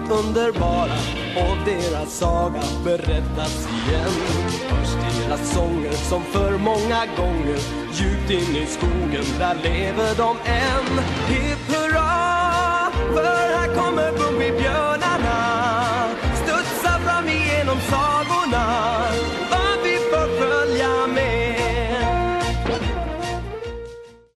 underbara och deras saga berättas igen. Hörs deras sånger som för många gånger djupt in i skogen, där lever de än. Hipp hurra, för här kommer Bumbibjörn.